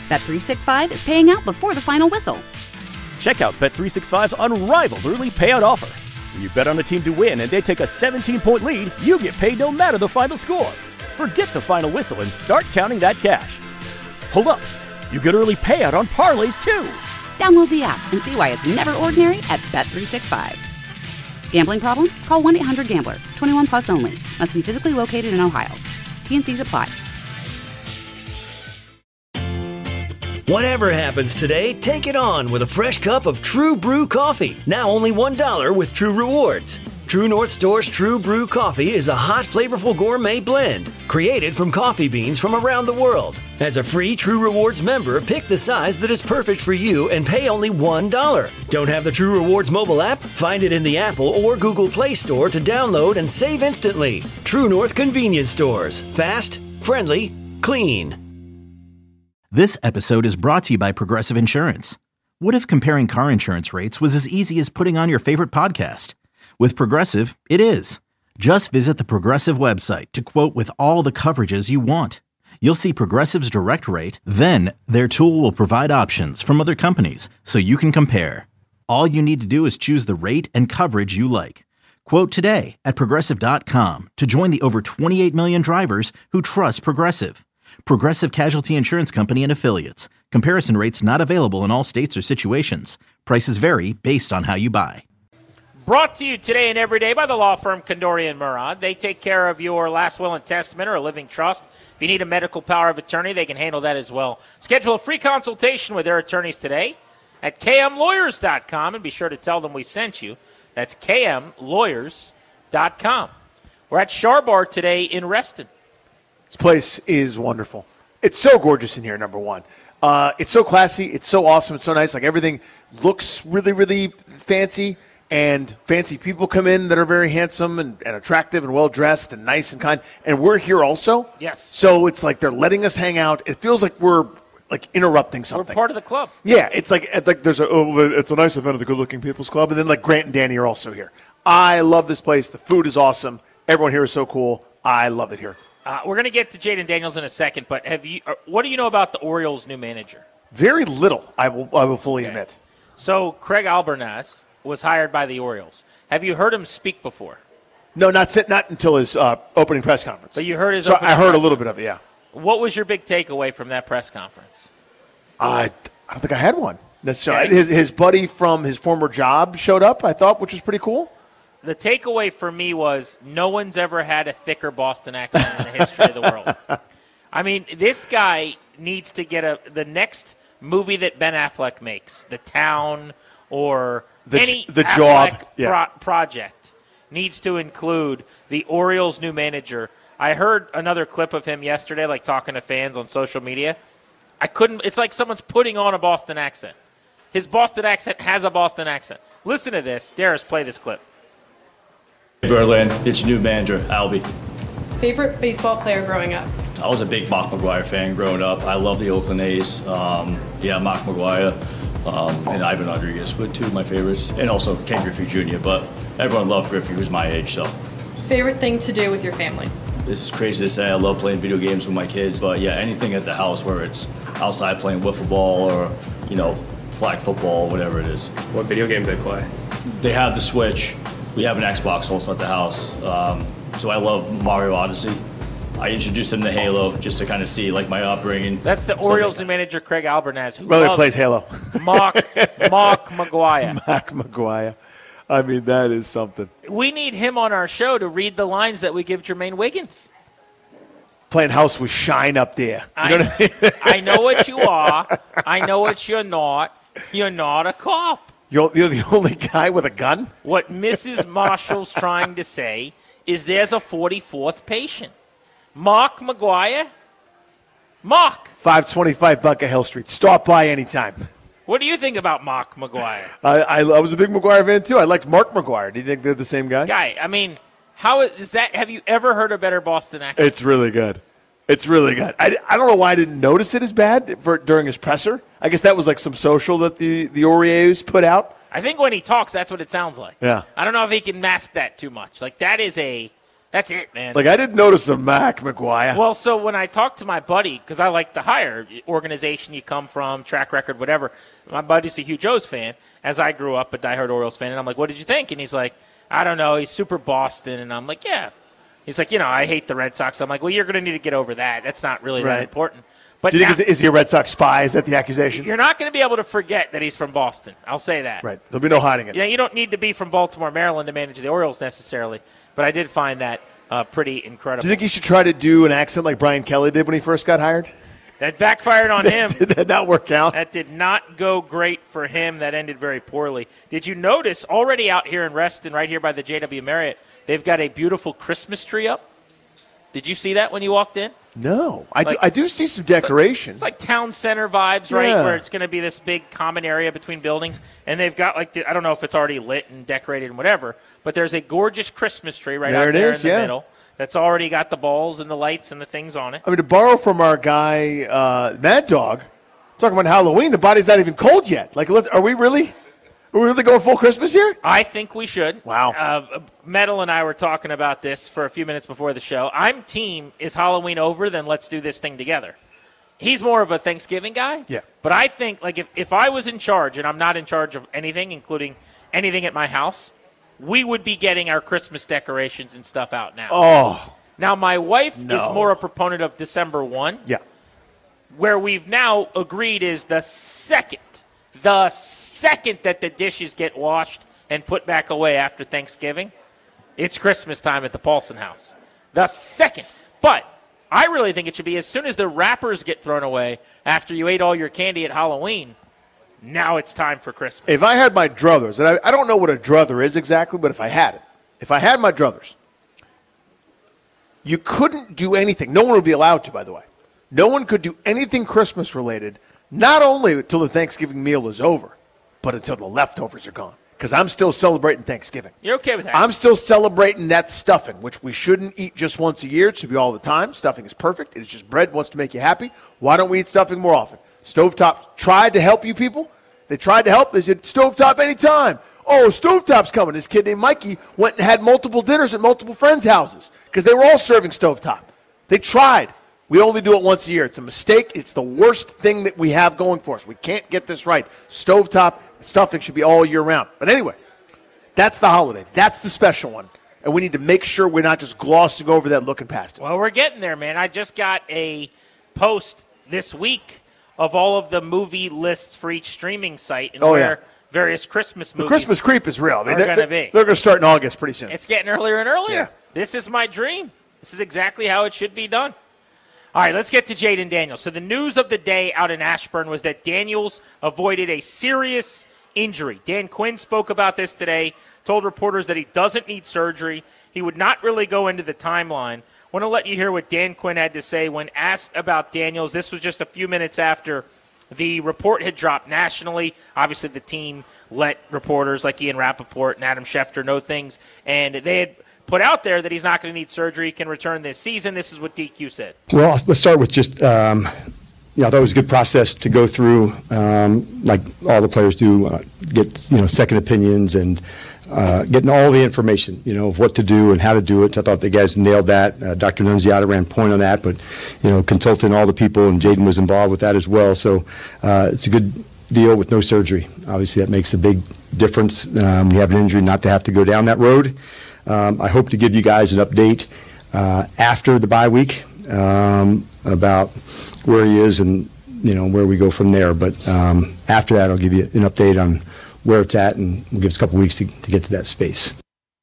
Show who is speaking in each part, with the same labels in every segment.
Speaker 1: Bet365 is paying out before the final whistle.
Speaker 2: Check out Bet365's unrivaled early payout offer. When you bet on a team to win and they take a 17-point lead, you get paid no matter the final score. Forget the final whistle and start counting that cash. Hold up. You get early payout on parlays, too.
Speaker 1: Download the app and see why it's never ordinary at Bet365. Gambling problem? Call 1-800-GAMBLER. 21 plus only. Must be physically located in Ohio. T&Cs apply.
Speaker 3: Whatever happens today, take it on with a fresh cup of True Brew coffee. Now only $1 with True Rewards. True North Store's True Brew coffee is a hot, flavorful gourmet blend created from coffee beans from around the world. As a free True Rewards member, pick the size that is perfect for you and pay only $1. Don't have the True Rewards mobile app? Find it in the Apple or Google Play Store to download and save instantly. True North Convenience Stores. Fast, friendly, clean.
Speaker 4: This episode is brought to you by Progressive Insurance. What if comparing car insurance rates was as easy as putting on your favorite podcast? With Progressive, it is. Just visit the Progressive website to quote with all the coverages you want. You'll see Progressive's direct rate, then their tool will provide options from other companies so you can compare. All you need to do is choose the rate and coverage you like. Quote today at Progressive.com to join the over 28 million drivers who trust Progressive. Progressive Casualty Insurance Company and Affiliates. Comparison rates not available in all states or situations. Prices vary based on how you buy.
Speaker 5: Brought to you today and every day by the law firm Kondori & Murad. They take care of your last will and testament or a living trust. If you need a medical power of attorney, they can handle that as well. Schedule a free consultation with their attorneys today at kmlawyers.com and be sure to tell them we sent you. That's kmlawyers.com. We're at Sharbar today in Reston.
Speaker 6: This place is wonderful. It's so gorgeous in here, number one. It's so classy. It's so awesome. It's so nice. Like, everything looks really, really fancy, and fancy people come in that are very handsome and attractive and well-dressed and nice and kind. And we're here also.
Speaker 5: Yes.
Speaker 6: So it's like they're letting us hang out. It feels like we're, like, interrupting something.
Speaker 5: We're part of the club.
Speaker 6: Yeah. It's like there's it's a nice event of the Good Looking People's Club. And then, like, Grant and Danny are also here. I love this place. The food is awesome. Everyone here is so cool. I love it here.
Speaker 5: We're going to get to Jaden Daniels in a second, but what do you know about the Orioles' new manager?
Speaker 6: Very little, I will fully admit.
Speaker 5: So Craig Albernaz was hired by the Orioles. Have you heard him speak before?
Speaker 6: No, not until his opening press conference.
Speaker 5: But you heard his.
Speaker 6: So I heard a little bit of it. Yeah.
Speaker 5: What was your big takeaway from that press conference?
Speaker 6: I don't think I had one necessarily. Okay. His buddy from his former job showed up, I thought, which was pretty cool.
Speaker 5: The takeaway for me was no one's ever had a thicker Boston accent in the history of the world. I mean, this guy needs to get the next movie that Ben Affleck makes, The Town or any Affleck
Speaker 6: Job
Speaker 5: project, needs to include the Orioles' new manager. I heard another clip of him yesterday, like talking to fans on social media. It's like someone's putting on a Boston accent. His Boston accent has a Boston accent. Listen to this. Darius, play this clip.
Speaker 7: Berlin, it's your new manager, Albie.
Speaker 8: Favorite baseball player growing up?
Speaker 7: I was a big Mark McGwire fan growing up. I love the Oakland A's. Mark McGwire and Ivan Rodriguez were two of my favorites. And also Ken Griffey Jr., but everyone loved Griffey, who's my age, so.
Speaker 8: Favorite thing to do with your family?
Speaker 7: This is crazy to say. I love playing video games with my kids, but yeah, anything at the house where it's outside playing wiffle ball or, flag football, whatever it is.
Speaker 9: What video game do they play?
Speaker 7: They have the Switch. We have an Xbox also at the house. So I love Mario Odyssey. I introduced him to Halo just to kind of see like my upbringing.
Speaker 5: That's the Orioles' new manager, Craig Albernaz, who
Speaker 6: really plays Halo.
Speaker 5: Mark McGwire.
Speaker 6: Mark McGwire. I mean, that is something.
Speaker 5: We need him on our show to read the lines that we give Jermaine Wiggins.
Speaker 6: Playing house with Shine up there. You know what I mean?
Speaker 5: I know what you are. I know what you're not. You're not a cop.
Speaker 6: You're the only guy with a gun?
Speaker 5: What Mrs. Marshall's trying to say is there's a 44th patient. Mark McGwire? Mark!
Speaker 6: 525 Bunker Hill Street. Stop by anytime.
Speaker 5: What do you think about Mark McGwire?
Speaker 6: I was a big McGwire fan, too. I liked Mark McGwire. Do you think they're the same guy?
Speaker 5: I mean, how is that? Have you ever heard a better Boston accent?
Speaker 6: It's really good. It's really good. I don't know why I didn't notice it as bad during his presser. I guess that was like some social that the Orioles put out.
Speaker 5: I think when he talks, that's what it sounds like.
Speaker 6: Yeah.
Speaker 5: I don't know if he can mask that too much. Like, that is a That's it, man.
Speaker 6: Like, I didn't notice the Mac McGuire.
Speaker 5: Well, so when I talked to my buddy, because I like the higher organization you come from, track record, whatever, my buddy's a huge O's fan, as I grew up a diehard Orioles fan, and I'm like, what did you think? And he's like, I don't know, he's super Boston, and I'm like, yeah. He's like, I hate the Red Sox. I'm like, well, you're going to need to get over that. That's not really that important. But
Speaker 6: do you think is he a Red Sox spy? Is that the accusation?
Speaker 5: You're not going to be able to forget that he's from Boston. I'll say that.
Speaker 6: Right. There'll be no hiding it.
Speaker 5: Yeah, you don't need to be from Baltimore, Maryland to manage the Orioles necessarily. But I did find that pretty incredible.
Speaker 6: Do you think he should try to do an accent like Brian Kelly did when he first got hired?
Speaker 5: That backfired on him.
Speaker 6: Did that not work out?
Speaker 5: That did not go great for him. That ended very poorly. Did you notice already out here in Reston, right here by the JW Marriott, they've got a beautiful Christmas tree up? Did you see that when you walked in?
Speaker 6: No. I do see some decoration.
Speaker 5: It's like town center vibes, right, where it's going to be this big common area between buildings. And they've got, I don't know if it's already lit and decorated and whatever, but there's a gorgeous Christmas tree right out there in the middle that's already got the balls and the lights and the things on it.
Speaker 6: I mean, to borrow from our guy, Mad Dog, talking about Halloween, the body's not even cold yet. Like, are we really going full Christmas here?
Speaker 5: I think we should.
Speaker 6: Wow.
Speaker 5: Metal and I were talking about this for a few minutes before the show. I'm team, is Halloween over? Then let's do this thing together. He's more of a Thanksgiving guy.
Speaker 6: Yeah.
Speaker 5: But I think, like, if I was in charge, and I'm not in charge of anything, including anything at my house, we would be getting our Christmas decorations and stuff out now.
Speaker 6: Oh.
Speaker 5: Now, my wife is more a proponent of December 1.
Speaker 6: Yeah.
Speaker 5: Where we've now agreed is the second that the dishes get washed and put back away after Thanksgiving, it's Christmas time at the Paulson house. The second. But I really think it should be as soon as the wrappers get thrown away after you ate all your candy at Halloween, now it's time for Christmas.
Speaker 6: If I had my druthers, and I don't know what a druther is exactly, but if I had my druthers, you couldn't do anything. No one would be allowed to, by the way. No one could do anything Christmas related, not only until the Thanksgiving meal is over, but until the leftovers are gone. Because I'm still celebrating Thanksgiving.
Speaker 5: You're okay with that?
Speaker 6: I'm still celebrating that stuffing, which we shouldn't eat just once a year. It should be all the time. Stuffing is perfect. It is just bread, wants to make you happy. Why don't we eat stuffing more often? Stovetop tried to help you people. They tried to help. They said, Stovetop anytime. Oh, Stovetop's coming. This kid named Mikey went and had multiple dinners at multiple friends' houses because they were all serving Stovetop. They tried. We only do it once a year. It's a mistake. It's the worst thing that we have going for us. We can't get this right. Stovetop stuffing should be all year round. But anyway, that's the holiday. That's the special one. And we need to make sure we're not just glossing over that, looking past it.
Speaker 5: Well, we're getting there, man. I just got a post this week of all of the movie lists for each streaming site and where various Christmas movies
Speaker 6: the Christmas creep is real. I mean,
Speaker 5: are going to be.
Speaker 6: They're going to start in August pretty soon.
Speaker 5: It's getting earlier and earlier.
Speaker 6: Yeah.
Speaker 5: This is my dream. This is exactly how it should be done. All right, let's get to Jayden Daniels. So the news of the day out in Ashburn was that Daniels avoided a serious injury. Dan Quinn spoke about this today, told reporters that he doesn't need surgery. He would not really go into the timeline. I want to let you hear what Dan Quinn had to say when asked about Daniels. This was just a few minutes after the report had dropped nationally. Obviously, the team let reporters like Ian Rappaport and Adam Schefter know things, and they had put out there that he's not going to need surgery, he can return this season. This is what DQ said.
Speaker 9: Well, let's start with just, I thought it was a good process to go through, like all the players do, get, second opinions and getting all the information, of what to do and how to do it. So I thought the guys nailed that. Dr. Nunziata ran point on that, but, consulting all the people, and Jayden was involved with that as well. So it's a good deal with no surgery. Obviously, that makes a big difference. You have an injury, not to have to go down that road. I hope to give you guys an update after the bye week about where he is and, where we go from there. But after that, I'll give you an update on where it's at, and we'll give us a couple weeks to get to that space.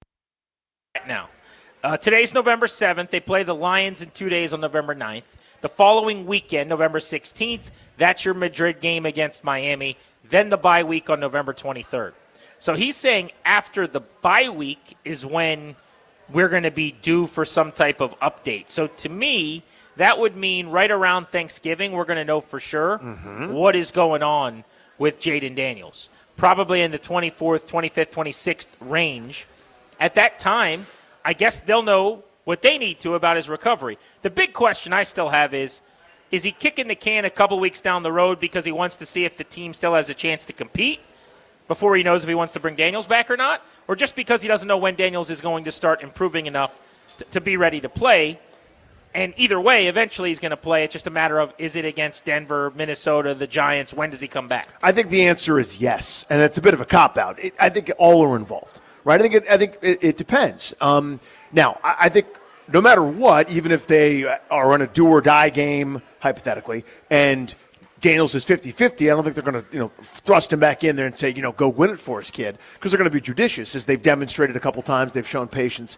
Speaker 5: Now, today's November 7th. They play the Lions in 2 days on November 9th. The following weekend, November 16th, that's your Madrid game against Miami. Then the bye week on November 23rd. So he's saying after the bye week is when we're going to be due for some type of update. So to me, that would mean right around Thanksgiving, we're going to know for sure what is going on with Jayden Daniels. Probably in the 24th, 25th, 26th range. At that time, I guess they'll know what they need to about his recovery. The big question I still have is he kicking the can a couple weeks down the road because he wants to see if the team still has a chance to compete before he knows if he wants to bring Daniels back or not, or just because he doesn't know when Daniels is going to start improving enough to be ready to play. And either way, eventually he's going to play. It's just a matter of, is it against Denver, Minnesota, the Giants? When does he come back?
Speaker 6: I think the answer is yes, and it's a bit of a cop-out. I think all are involved, right? I think it depends. Now, I think no matter what, even if they are on a do-or-die game, hypothetically, and Daniels is 50-50, I don't think they're going to thrust him back in there and say, go win it for us, kid, because they're going to be judicious, as they've demonstrated a couple times. They've shown patience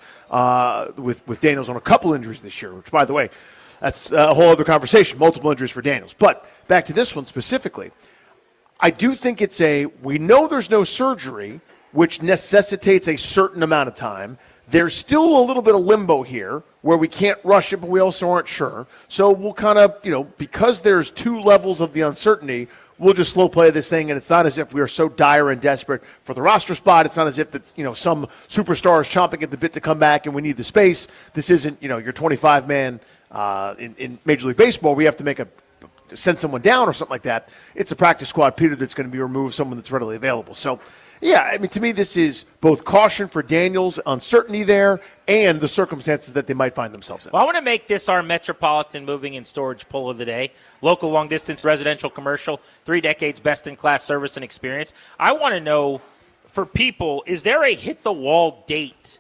Speaker 6: with Daniels on a couple injuries this year, which, by the way, that's a whole other conversation, multiple injuries for Daniels. But back to this one specifically, I do think we know there's no surgery, which necessitates a certain amount of time. There's still a little bit of limbo here where we can't rush it, but we also aren't sure. So we'll kind of, because there's two levels of the uncertainty, we'll just slow play this thing, and it's not as if we are so dire and desperate for the roster spot. It's not as if it's, some superstar is chomping at the bit to come back and we need the space. This isn't, your 25-man in Major League Baseball where you have to send someone down or something like that. It's a practice squad, Peter, that's going to be removed, someone that's readily available. So, yeah, to me, this is both caution for Daniels, uncertainty there, and the circumstances that they might find themselves in.
Speaker 5: Well, I want to make this our Metropolitan Moving and Storage poll of the day. Local long-distance residential commercial, 3 decades best-in-class service and experience. I want to know, for people, is there a hit-the-wall date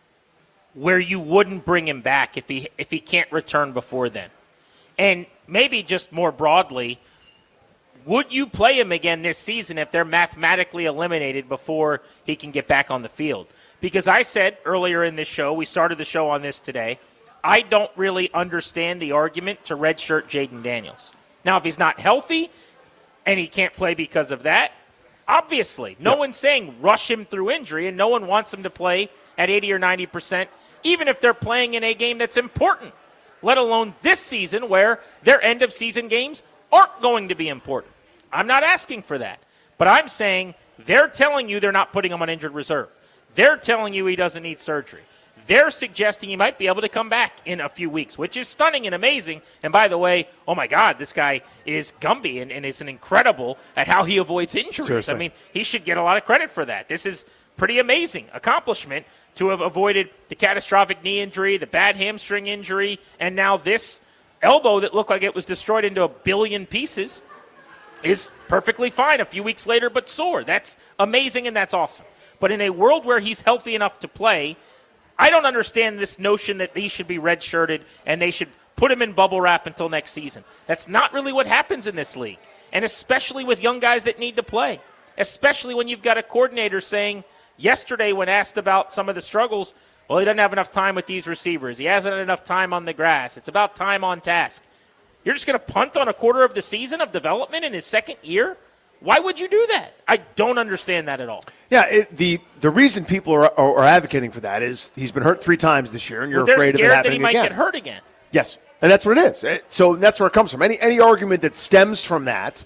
Speaker 5: where you wouldn't bring him back if he can't return before then? And maybe just more broadly, would you play him again this season if they're mathematically eliminated before he can get back on the field? Because I said earlier in this show, we started the show on this today, I don't really understand the argument to redshirt Jayden Daniels. Now, if he's not healthy and he can't play because of that, obviously, no one's saying rush him through injury, and no one wants him to play at 80 or 90%, even if they're playing in a game that's important, let alone this season where their end-of-season games aren't going to be important. I'm not asking for that, but I'm saying they're telling you they're not putting him on injured reserve. They're telling you he doesn't need surgery. They're suggesting he might be able to come back in a few weeks, which is stunning and amazing. And by the way, oh my God, this guy is Gumby and is an incredible at how he avoids injuries. Seriously. I mean, he should get a lot of credit for that. This is pretty amazing accomplishment to have avoided the catastrophic knee injury, the bad hamstring injury, and now this elbow that looked like it was destroyed into a billion pieces is perfectly fine a few weeks later, but sore. That's amazing and that's awesome. But in a world where he's healthy enough to play, I don't understand this notion that he should be redshirted and they should put him in bubble wrap until next season. That's not really what happens in this league, and especially with young guys that need to play, especially when you've got a coordinator saying yesterday when asked about some of the struggles, well, he doesn't have enough time with these receivers. He hasn't had enough time on the grass. It's about time on task. You're just going to punt on a quarter of the season of development in his second year? Why would you do that? I don't understand that at all.
Speaker 6: Yeah, the reason people are advocating for that is he's been hurt 3 times this year, and you're afraid of it happening again. They're scared that he might get
Speaker 5: hurt again.
Speaker 6: Yes, and that's what it is. So that's where it comes from. Any argument that stems from that,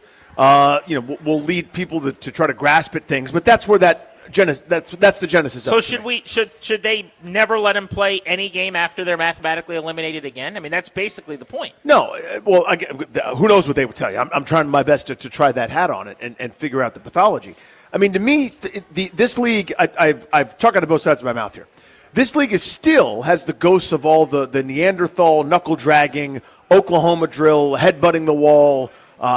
Speaker 6: will lead people to try to grasp at things. But that's where that's the genesis.
Speaker 5: So should they never let him play any game after they're mathematically eliminated again? I mean, that's basically the point.
Speaker 6: No, well, again, who knows what they would tell you? I'm trying my best to try that hat on it and figure out the pathology. I mean, to me, this league, I've talked out of both sides of my mouth here. This league still has the ghosts of all the Neanderthal knuckle dragging, Oklahoma drill, headbutting the wall,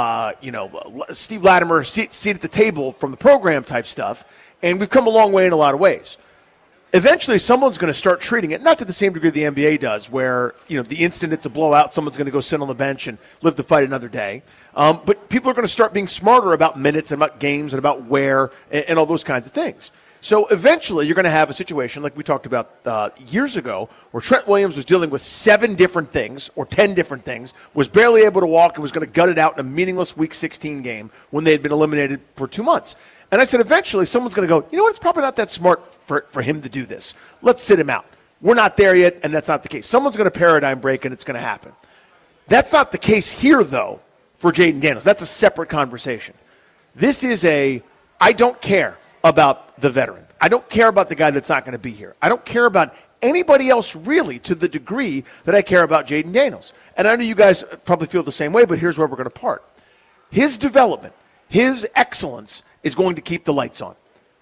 Speaker 6: Steve Latimer seat at the table from the program type stuff. And we've come a long way in a lot of ways. Eventually, someone's going to start treating it, not to the same degree the NBA does, where the instant it's a blowout, someone's going to go sit on the bench and live to fight another day. But people are going to start being smarter about minutes and about games and about where and all those kinds of things. So eventually, you're going to have a situation like we talked about years ago, where Trent Williams was dealing with 7 different things or 10 different things, was barely able to walk, and was going to gut it out in a meaningless Week 16 game when they had been eliminated for 2 months. And I said, eventually, someone's going to go, you know what, it's probably not that smart for him to do this. Let's sit him out. We're not there yet, and that's not the case. Someone's going to paradigm break, and it's going to happen. That's not the case here, though, for Jayden Daniels. That's a separate conversation. This is I don't care about the veteran. I don't care about the guy that's not going to be here. I don't care about anybody else really to the degree that I care about Jayden Daniels. And I know you guys probably feel the same way, but here's where we're going to part. His development, his excellence is going to keep the lights on.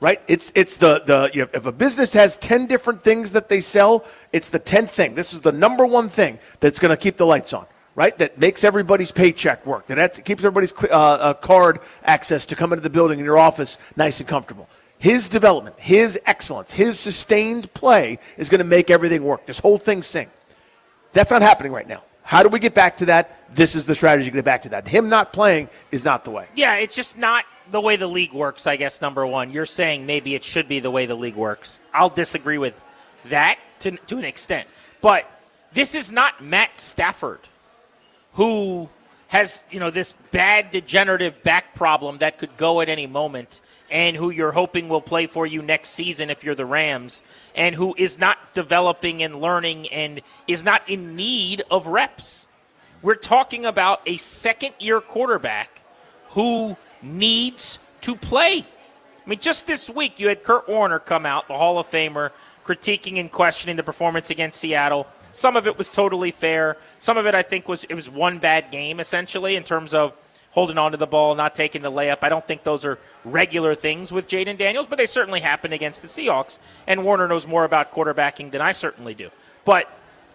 Speaker 6: right? It's if a business has 10 different things that they sell, it's the 10th thing. This is the number one thing that's going to keep the lights on, right? That makes everybody's paycheck work. That keeps everybody's card access to come into the building in your office nice and comfortable. His development, his excellence, his sustained play is going to make everything work. This whole thing sing. That's not happening right now. How do we get back to that? This is the strategy to get back to that. Him not playing is not the way.
Speaker 5: Yeah, it's just not the way the league works, I guess, number one. You're saying maybe it should be the way the league works. I'll disagree with that to an extent. But this is not Matt Stafford, who has, this bad degenerative back problem that could go at any moment, and who you're hoping will play for you next season if you're the Rams, and who is not developing and learning and is not in need of reps. We're talking about a second-year quarterback who needs to play. I mean, just this week you had Kurt Warner come out, the Hall of Famer, critiquing and questioning the performance against Seattle. Some of it was totally fair. Some of it, I think, was one bad game, essentially, in terms of holding on to the ball, not taking the layup. I don't think those are regular things with Jayden Daniels, but they certainly happened against the Seahawks, and Warner knows more about quarterbacking than I certainly do. But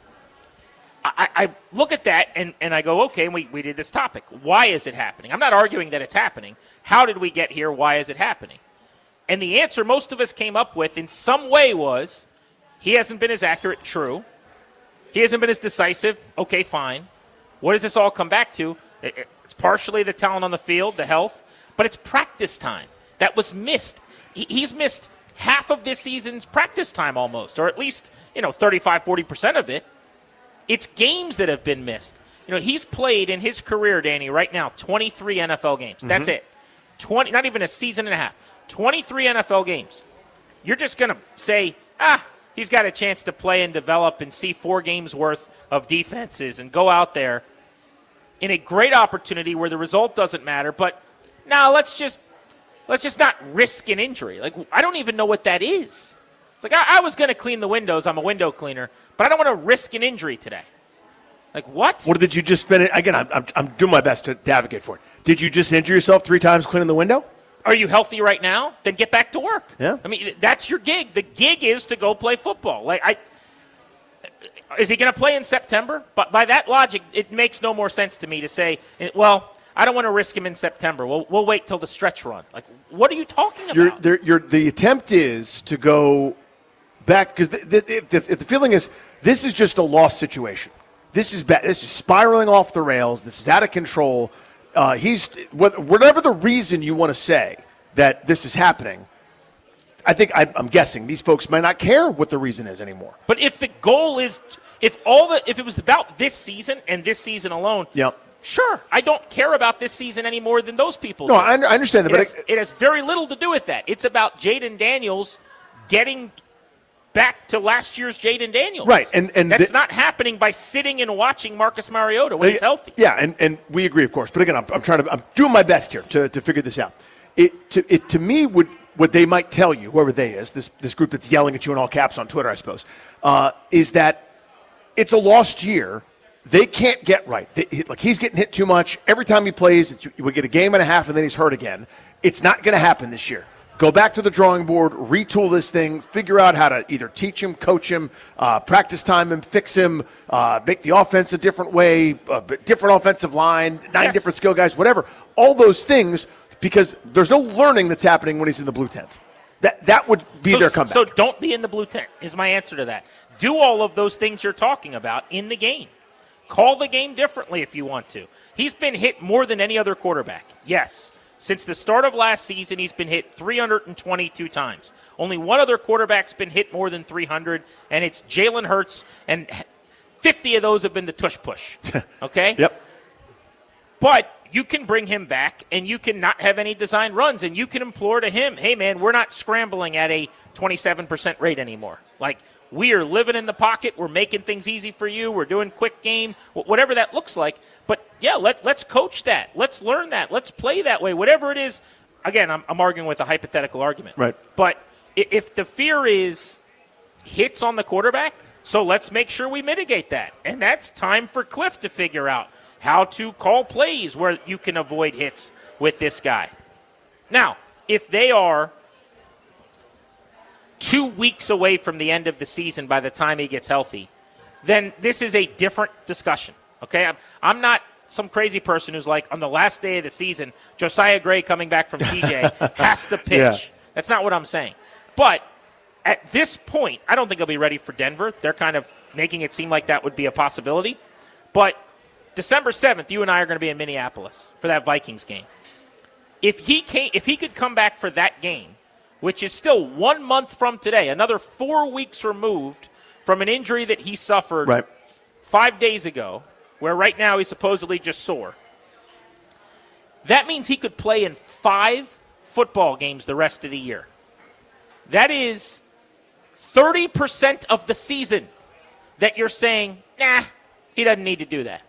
Speaker 5: I look at that, and I go, okay, we did this topic. Why is it happening? I'm not arguing that it's happening. How did we get here? Why is it happening? And the answer most of us came up with in some way was he hasn't been as accurate, true. He hasn't been as decisive, okay, fine. What does this all come back to? It's partially the talent on the field, the health, but it's practice time that was missed. He's missed half of this season's practice time almost, or at least 35, 40% of it. It's games that have been missed. He's played in his career, Danny, right now, 23 NFL games. Mm-hmm. That's it. 20, not even a season and a half. 23 NFL games. You're just going to say, he's got a chance to play and develop and see 4 games worth of defenses and go out there in a great opportunity where the result doesn't matter. But now let's just not risk an injury. Like, I don't even know what that is. It's like, I was going to clean the windows. I'm a window cleaner. But I don't want to risk an injury today. Like, what?
Speaker 6: What did you just finish? Again, I'm doing my best to advocate for it. Did you just injure yourself 3 times cleaning the window?
Speaker 5: Are you healthy right now? Then get back to work.
Speaker 6: Yeah.
Speaker 5: I mean, that's your gig. The gig is to go play football. Is he going to play in September? But by that logic, it makes no more sense to me to say, well, I don't want to risk him in September. We'll wait till the stretch run. Like, what are you talking about?
Speaker 6: The attempt is to go back because if the feeling is this is just a lost situation. This is bad. This is spiraling off the rails. This is out of control. Whatever the reason you want to say that this is happening, I'm guessing these folks might not care what the reason is anymore.
Speaker 5: But if the goal is, if it was about this season and this season alone, sure, I don't care about this season any more than those people.
Speaker 6: No,
Speaker 5: do.
Speaker 6: I understand that, but
Speaker 5: it has very little to do with that. It's about Jayden Daniels getting back to last year's Jayden Daniels.
Speaker 6: Right, and
Speaker 5: that's not happening by sitting and watching Marcus Mariota when he's healthy.
Speaker 6: Yeah, and we agree, of course. But again, I'm doing my best here to figure this out. To me, what they might tell you, whoever they is, this group that's yelling at you in all caps on Twitter, I suppose, is that it's a lost year. They can't get right. He's getting hit too much. Every time he plays, we get a game and a half, and then he's hurt again. It's not going to happen this year. Go back to the drawing board, retool this thing, figure out how to either teach him, coach him, practice time him, fix him, make the offense a different way, different offensive line, 9 different skill guys, whatever. All those things, because there's no learning that's happening when he's in the blue tent. That would be their comeback.
Speaker 5: So don't be in the blue tent is my answer to that. Do all of those things you're talking about in the game. Call the game differently if you want to. He's been hit more than any other quarterback. Yes. Since the start of last season, he's been hit 322 times. Only one other quarterback's been hit more than 300, and it's Jalen Hurts, and 50 of those have been the tush-push. Okay?
Speaker 6: Yep.
Speaker 5: But you can bring him back, and you can not have any design runs, and you can implore to him, hey, man, we're not scrambling at a 27% rate anymore. Like, we are living in the pocket. We're making things easy for you. We're doing quick game, whatever that looks like. But, yeah, let's coach that. Let's learn that. Let's play that way. Whatever it is, again, I'm arguing with a hypothetical argument.
Speaker 6: Right.
Speaker 5: But if the fear is hits on the quarterback, so let's make sure we mitigate that. And that's time for Cliff to figure out how to call plays where you can avoid hits with this guy. Now, if they are 2 weeks away from the end of the season by the time he gets healthy, then this is a different discussion. Okay, I'm not some crazy person who's like, on the last day of the season, Josiah Gray coming back from TJ has to pitch. Yeah. That's not what I'm saying. But at this point, I don't think he'll be ready for Denver. They're kind of making it seem like that would be a possibility. But December 7th, you and I are going to be in Minneapolis for that Vikings game. If he could come back for that game, which is still 1 month from today, another 4 weeks removed from an injury that he suffered 5 days ago, where right now he's supposedly just sore. That means he could play in 5 football games the rest of the year. That is 30% of the season that you're saying, nah, he doesn't need to do that.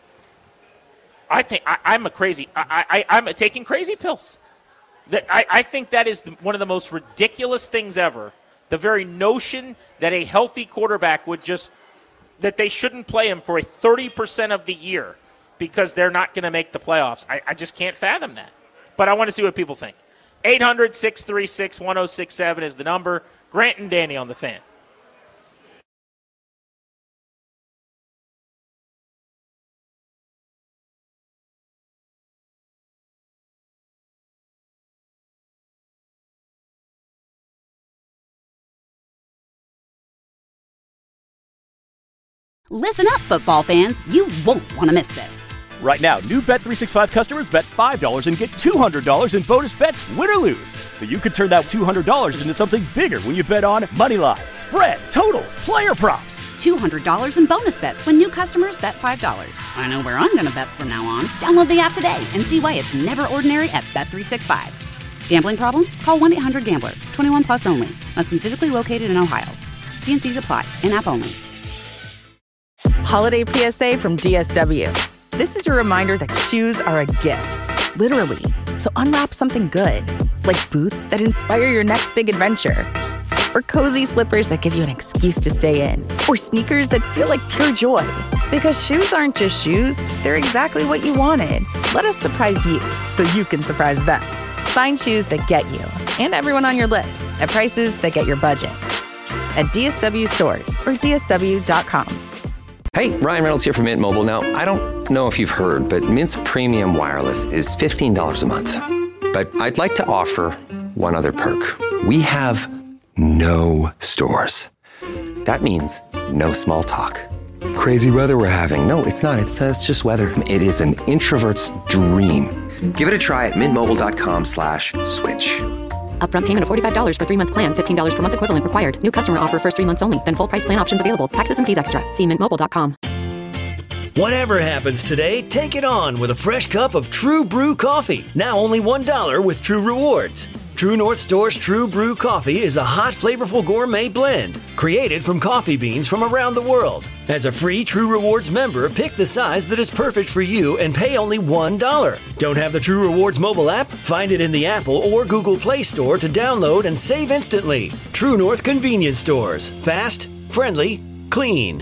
Speaker 5: I think I'm taking crazy pills. I think that is one of the most ridiculous things ever. The very notion that a healthy quarterback that they shouldn't play him for a 30% of the year because they're not going to make the playoffs. I just can't fathom that. But I want to see what people think. 800-636-1067 is the number. Grant and Danny on the Fan.
Speaker 1: Listen up, football fans. You won't want to miss this.
Speaker 2: Right now, new Bet365 customers bet $5 and get $200 in bonus bets, win or lose. So you could turn that $200 into something bigger when you bet on moneyline, spread, totals, player props.
Speaker 1: $200 in bonus bets when new customers bet $5. I know where I'm going to bet from now on. Download the app today and see why it's never ordinary at Bet365. Gambling problem? Call 1-800-GAMBLER. 21 plus only. Must be physically located in Ohio. T&Cs apply. In-app only.
Speaker 10: Holiday PSA from DSW. This is your reminder that shoes are a gift, literally. So unwrap something good, like boots that inspire your next big adventure, or cozy slippers that give you an excuse to stay in, or sneakers that feel like pure joy. Because shoes aren't just shoes, they're exactly what you wanted. Let us surprise you so you can surprise them. Find shoes that get you and everyone on your list at prices that get your budget. At DSW stores or DSW.com.
Speaker 11: Hey, Ryan Reynolds here from Mint Mobile. Now, I don't know if you've heard, but Mint's premium wireless is $15 a month. But I'd like to offer one other perk. We have no stores. That means no small talk. Crazy weather we're having. No, it's not. It's just weather. It is an introvert's dream. Give it a try at mintmobile.com/switch.
Speaker 12: Upfront payment of $45 for 3-month plan. $15 per month equivalent required. New customer offer first 3 months only. Then full price plan options available. Taxes and fees extra. See mintmobile.com.
Speaker 3: Whatever happens today, take it on with a fresh cup of True Brew coffee. Now only $1 with True Rewards. True North Store's True Brew coffee is a hot, flavorful gourmet blend created from coffee beans from around the world. As a free True Rewards member, pick the size that is perfect for you and pay only $1. Don't have the True Rewards mobile app? Find it in the Apple or Google Play Store to download and save instantly. True North Convenience Stores. Fast, friendly, clean.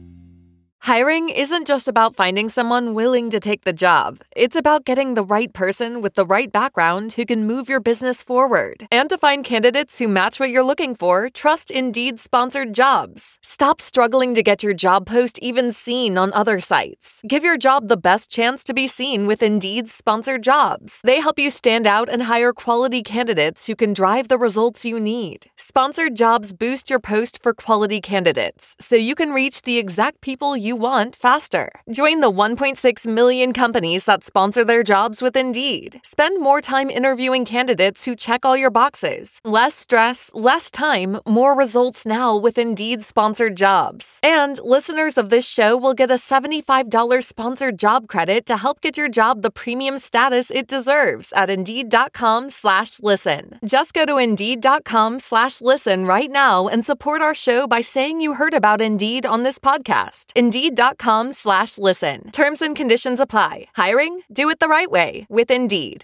Speaker 13: Hiring isn't just about finding someone willing to take the job. It's about getting the right person with the right background who can move your business forward. And to find candidates who match what you're looking for, trust Indeed sponsored jobs. Stop struggling to get your job post even seen on other sites. Give your job the best chance to be seen with Indeed sponsored jobs. They help you stand out and hire quality candidates who can drive the results you need. Sponsored jobs boost your post for quality candidates, so you can reach the exact people you want faster. Join the 1.6 million companies that sponsor their jobs with Indeed. Spend more time interviewing candidates who check all your boxes. Less stress, less time, more results now with Indeed sponsored jobs. And listeners of this show will get a $75 sponsored job credit to help get your job the premium status it deserves at Indeed.com/listen. Just go to Indeed.com/listen right now and support our show by saying you heard about Indeed on this podcast. Indeed.com/listen. Terms and conditions apply. Hiring? Do it the right way with Indeed.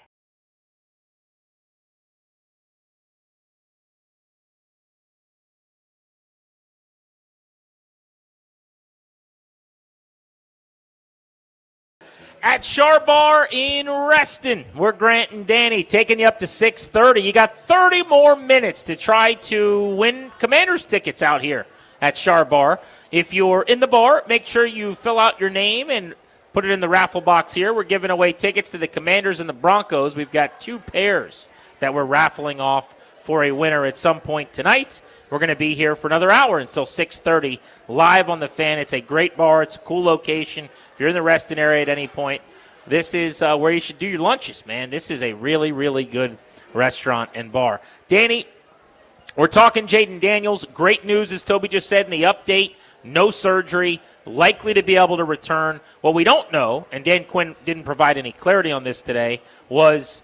Speaker 5: at Char Bar in Reston. We're Grant and Danny taking you up to 6:30. You got 30 more minutes to try to win Commanders tickets out here at Char Bar. If you're in the bar, make sure you fill out your name and put it in the raffle box here. We're giving away tickets to the Commanders and the Broncos. We've got 2 pairs that we're raffling off for a winner at some point tonight. We're going to be here for another hour until 6:30 live on the Fan. It's a great bar. It's a cool location. If you're in the Reston area at any point, this is where you should do your lunches, man. This is a really, really good restaurant and bar. Danny, we're talking Jayden Daniels. Great news, as Toby just said in the update. No surgery, likely to be able to return. What we don't know, and Dan Quinn didn't provide any clarity on this today, was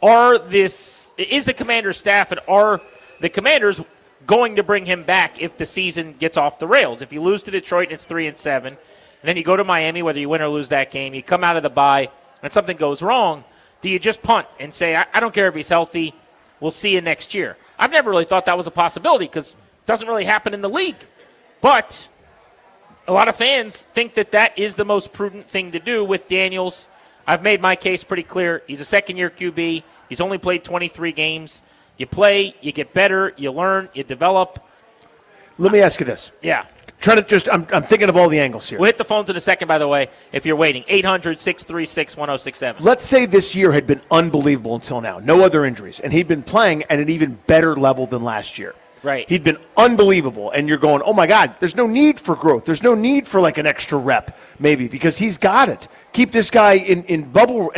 Speaker 5: is the Commander staff and are the Commanders going to bring him back if the season gets off the rails? If you lose to Detroit and it's 3-7, and then you go to Miami, whether you win or lose that game, you come out of the bye and something goes wrong, do you just punt and say, I don't care if he's healthy, we'll see you next year? I've never really thought that was a possibility because it doesn't really happen in the league. But a lot of fans think that is the most prudent thing to do with Daniels. I've made my case pretty clear. He's a second-year QB. He's only played 23 games. You play, you get better, you learn, you develop.
Speaker 6: Let me ask you this.
Speaker 5: Yeah.
Speaker 6: I'm thinking of all the angles here.
Speaker 5: We'll hit the phones in a second, by the way, if you're waiting. 800-636-1067.
Speaker 6: Let's say this year had been unbelievable until now. No other injuries. And he'd been playing at an even better level than last year.
Speaker 5: Right.
Speaker 6: He'd been unbelievable. And you're going, oh, my God, there's no need for growth. There's no need for, like, an extra rep, maybe, because he's got it. Keep this guy in bubble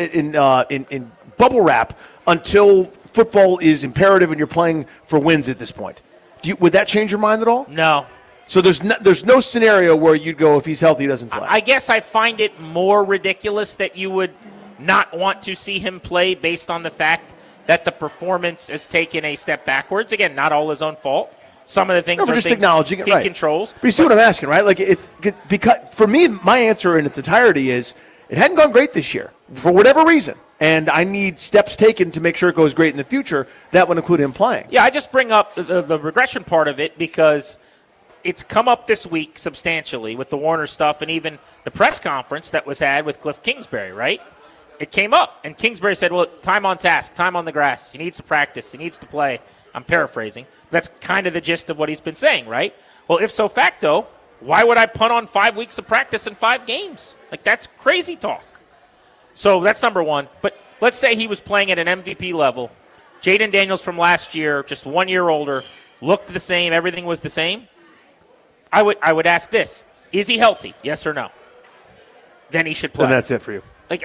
Speaker 6: wrap until football is imperative and you're playing for wins at this point. Would that change your mind at all?
Speaker 5: No.
Speaker 6: So there's no scenario where you'd go, if he's healthy, he doesn't play.
Speaker 5: I guess I find it more ridiculous that you would not want to see him play based on the fact that the performance has taken a step backwards. Again, not all his own fault. Some of the things are
Speaker 6: just
Speaker 5: things
Speaker 6: acknowledging it,
Speaker 5: he
Speaker 6: right.
Speaker 5: controls.
Speaker 6: But you see what I'm asking, right? Like, because for me, my answer in its entirety is it hadn't gone great this year for whatever reason, and I need steps taken to make sure it goes great in the future. That would include him playing.
Speaker 5: Yeah, I just bring up the regression part of it because it's come up this week substantially with the Warner stuff and even the press conference that was had with Cliff Kingsbury, right? It came up, and Kingsbury said, well, time on task, time on the grass. He needs to practice. He needs to play. I'm paraphrasing. That's kind of the gist of what he's been saying, right? Well, if so facto, why would I punt on 5 weeks of practice in 5 games? Like, that's crazy talk. So that's number one. But let's say he was playing at an MVP level. Jayden Daniels from last year, just 1 year older, looked the same, everything was the same. I would ask this. Is he healthy? Yes or no? Then he should play.
Speaker 6: And that's it for you.
Speaker 5: Like,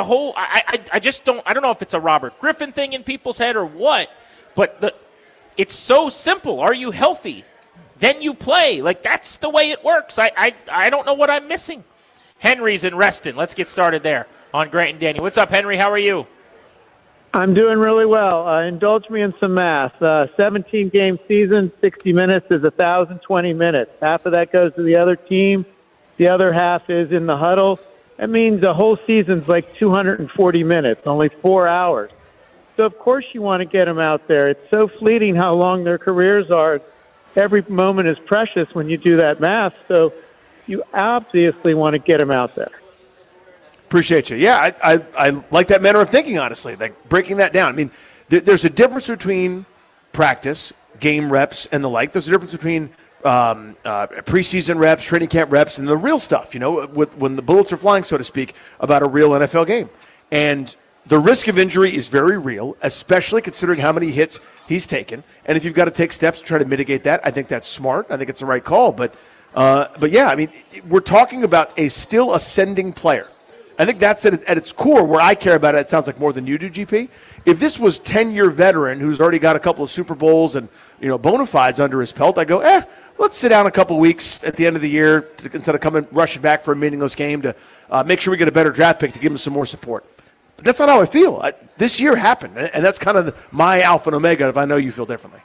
Speaker 5: I just don't – I don't know if it's a Robert Griffin thing in people's head or what, but it's so simple. Are you healthy? Then you play. Like, that's the way it works. I don't know what I'm missing. Henry's in Reston. Let's get started there on Grant and Danny. What's up, Henry? How are you?
Speaker 14: I'm doing really well. Indulge me in some math. 17-game season, 60 minutes is 1,020 minutes. Half of that goes to the other team. The other half is in the huddle. That means a whole season's like 240 minutes, only 4 hours. So, of course, you want to get them out there. It's so fleeting how long their careers are. Every moment is precious when you do that math. So you obviously want to get them out there.
Speaker 6: Appreciate you. Yeah, I like that manner of thinking, honestly, like breaking that down. I mean, there's a difference between practice, game reps, and the like. There's a difference between preseason reps, training camp reps, and the real stuff, you know, when the bullets are flying, so to speak, about a real NFL game. And the risk of injury is very real, especially considering how many hits he's taken. And if you've got to take steps to try to mitigate that, I think that's smart. I think it's the right call. But yeah, I mean, we're talking about a still ascending player. I think that's at its core where I care about it. It sounds like more than you do, GP. If this was 10-year veteran who's already got a couple of Super Bowls and, you know, bona fides under his belt, I go, let's sit down a couple weeks at the end of the year instead of rushing back for a meaningless game to make sure we get a better draft pick to give him some more support. But that's not how I feel. This year happened, and that's kind of my alpha and omega if I know you feel differently.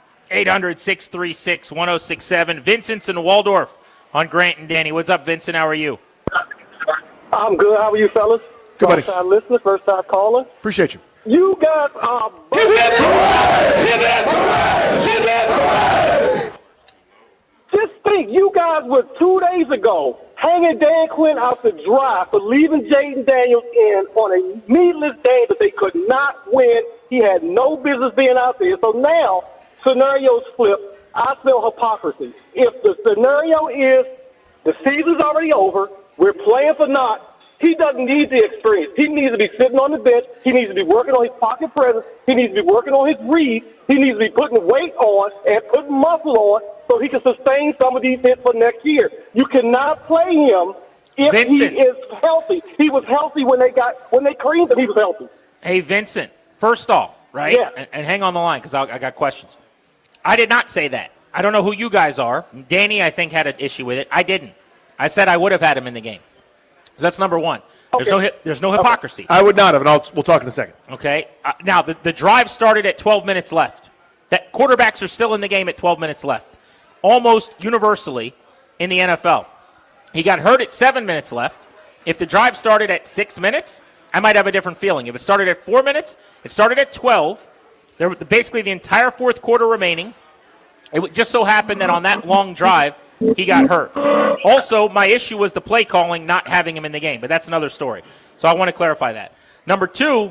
Speaker 5: 800-636-1067. Vincent's in Waldorf on Grant and Danny. What's up, Vincent? How are you?
Speaker 15: I'm good. How are you, fellas?
Speaker 6: Good, buddy.
Speaker 15: First-time listener, first-time caller.
Speaker 6: Appreciate you.
Speaker 15: You guys are... Just think, you guys were 2 days ago hanging Dan Quinn out to dry for leaving Jaden Daniels in on a needless game that they could not win. He had no business being out there. So now, scenarios flip. I smell hypocrisy. If the scenario is the season's already over, we're playing for naught, he doesn't need the experience. He needs to be sitting on the bench. He needs to be working on his pocket presence. He needs to be working on his read. He needs to be putting weight on and putting muscle on so he can sustain some of these hits for next year. You cannot play him if
Speaker 5: Vincent.
Speaker 15: he is healthy. He was healthy when they creamed him. He was healthy.
Speaker 5: Hey, Vincent, first off, right?
Speaker 15: Yeah.
Speaker 5: And hang on the line because I got questions. I did not say that. I don't know who you guys are. Danny, I think, had an issue with it. I didn't. I said I would have had him in the game. So that's number one.
Speaker 15: Okay.
Speaker 5: There's no hypocrisy.
Speaker 6: I would not have, and we'll talk in a second.
Speaker 5: Okay. Now, the drive started at 12 minutes left. That quarterbacks are still in the game at 12 minutes left. Almost universally in the NFL. He got hurt at 7 minutes left. If the drive started at 6 minutes, I might have a different feeling. If it started at 4 minutes, it started at 12. There were basically the entire fourth quarter remaining. It just so happened that on that long drive, he got hurt. Also, my issue was the play calling, not having him in the game, but that's another story. So I want to clarify that. Number two,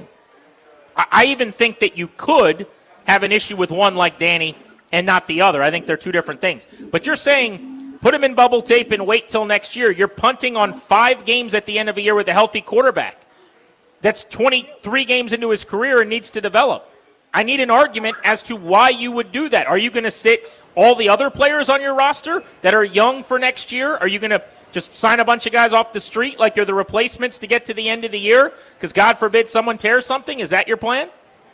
Speaker 5: I even think that you could have an issue with one like Danny and not the other. I think they're two different things. But you're saying put him in bubble tape and wait till next year. You're punting on 5 games at the end of a year with a healthy quarterback. That's 23 games into his career and needs to develop. I need an argument as to why you would do that. Are you going to sit all the other players on your roster that are young for next year? Are you going to just sign a bunch of guys off the street like you're the replacements to get to the end of the year? Because God forbid someone tears something. Is that your plan?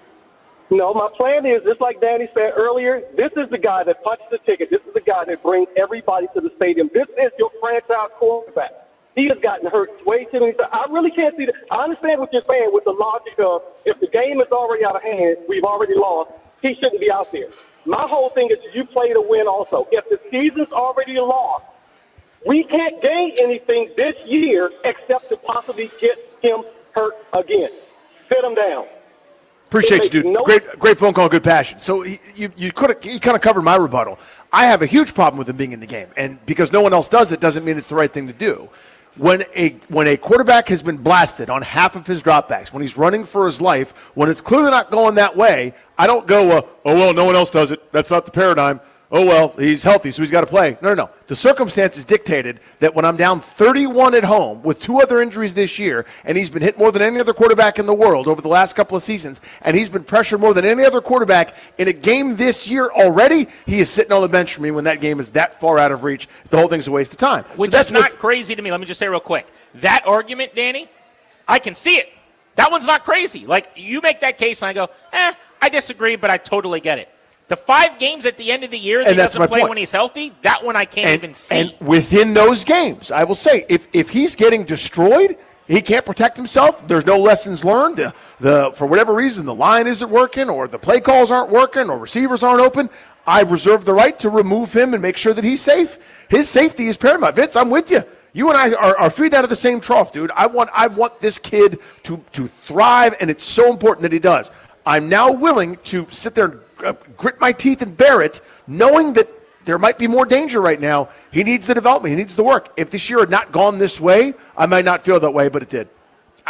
Speaker 15: No, my plan is, just like Danny said earlier, this is the guy that punches the ticket. This is the guy that brings everybody to the stadium. This is your franchise quarterback. He has gotten hurt way too many times. I really can't see that. I understand what you're saying with the logic of if the game is already out of hand, we've already lost, he shouldn't be out there. My whole thing is you play to win also. If the season's already lost, we can't gain anything this year except to possibly get him hurt again. Sit him down.
Speaker 6: Appreciate you, dude. Great phone call, good passion. So you kind of covered my rebuttal. I have a huge problem with him being in the game, and because no one else does it doesn't mean it's the right thing to do. When a quarterback has been blasted on half of his dropbacks, when he's running for his life, when it's clearly not going that way, I don't go, oh, well, no one else does it. That's not the paradigm. Oh, well, he's healthy, so he's got to play. No. The circumstances dictated that when I'm down 31 at home with 2 other injuries this year, and he's been hit more than any other quarterback in the world over the last couple of seasons, and he's been pressured more than any other quarterback in a game this year already, he is sitting on the bench for me when that game is that far out of reach. The whole thing's a waste of time.
Speaker 5: Which is not crazy to me. Let me just say real quick. That argument, Danny, I can see it. That one's not crazy. Like, you make that case, and I go, I disagree, but I totally get it. The 5 games at the end of the year that he doesn't play when he's healthy, that one I can't even see.
Speaker 6: And within those games, I will say, if he's getting destroyed, he can't protect himself, there's no lessons learned, for whatever reason, the line isn't working or the play calls aren't working or receivers aren't open, I reserve the right to remove him and make sure that he's safe. His safety is paramount. Vince, I'm with you. You and I are feed out of the same trough, dude. I want this kid to thrive, and it's so important that he does. I'm now willing to sit there and grit my teeth and bear it, knowing that there might be more danger right now. He needs the development. He needs the work. If this year had not gone this way, I might not feel that way, but it did.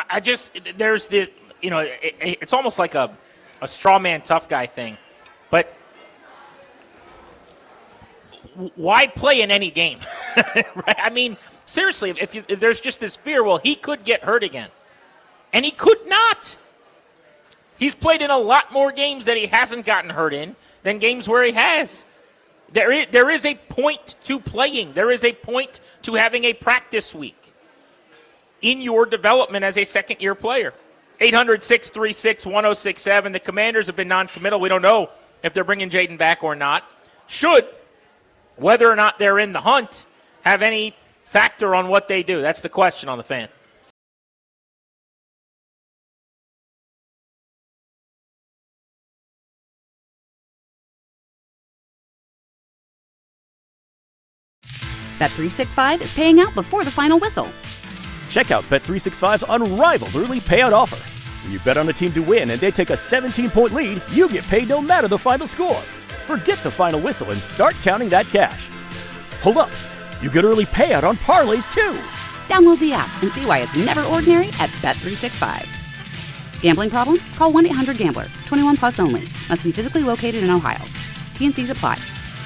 Speaker 5: There's this, it's almost like a straw man tough guy thing, but why play in any game? Right? I mean, seriously, if there's just this fear, well, he could get hurt again. And he could not. He's played in a lot more games that he hasn't gotten hurt in than games where he has. There is a point to playing. There is a point to having a practice week in your development as a second-year player. 800-636-1067. The Commanders have been non-committal. We don't know if they're bringing Jaden back or not. Should, whether or not they're in the hunt, have any factor on what they do? That's the question on the Fan.
Speaker 1: Bet365 is paying out before the final whistle.
Speaker 2: Check out Bet365's unrivaled early payout offer. When you bet on a team to win and they take a 17-point lead, you get paid no matter the final score. Forget the final whistle and start counting that cash. Hold up. You get early payout on parlays, too.
Speaker 1: Download the app and see why it's never ordinary at Bet365. Gambling problem? Call 1-800-GAMBLER. 21 plus only. Must be physically located in Ohio. T&Cs apply.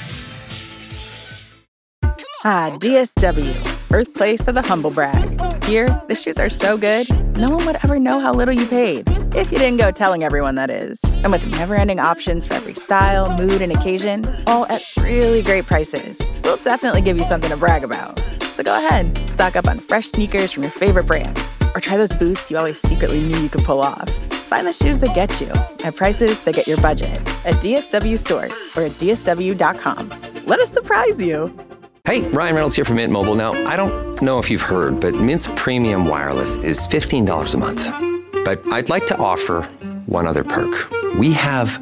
Speaker 10: DSW, birthplace of the humble brag. Here, the shoes are so good, no one would ever know how little you paid. If you didn't go telling everyone, that is. And with never-ending options for every style, mood, and occasion, all at really great prices, we'll definitely give you something to brag about. So go ahead, stock up on fresh sneakers from your favorite brands, or try those boots you always secretly knew you could pull off. Find the shoes that get you at prices that get your budget at DSW stores or at DSW.com. Let us surprise you.
Speaker 11: Hey, Ryan Reynolds here from Mint Mobile. Now, I don't know if you've heard, but Mint's premium wireless is $15 a month. But I'd like to offer one other perk. We have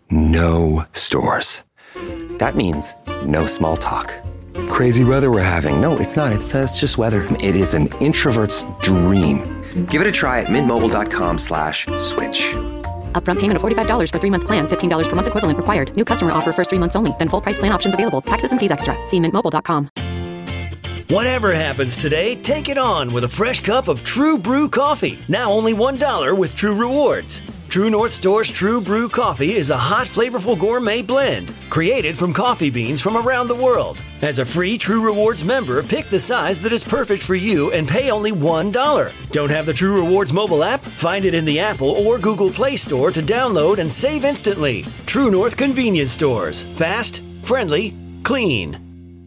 Speaker 11: no stores. That means no small talk. Crazy weather we're having. No, it's not. It's just weather. It is an introvert's dream. Give it a try at mintmobile.com/switch.
Speaker 12: Upfront payment of $45 for 3-month plan, $15 per month equivalent required. New customer offer first 3 months only. Then full price plan options available. Taxes and fees extra. See mintmobile.com.
Speaker 3: Whatever happens today, take it on with a fresh cup of True Brew coffee. Now only $1 with True Rewards. True North Store's True Brew coffee is a hot, flavorful gourmet blend created from coffee beans from around the world. As a free True Rewards member, pick the size that is perfect for you and pay only $1. Don't have the True Rewards mobile app? Find it in the Apple or Google Play Store to download and save instantly. True North Convenience Stores. Fast, friendly, clean.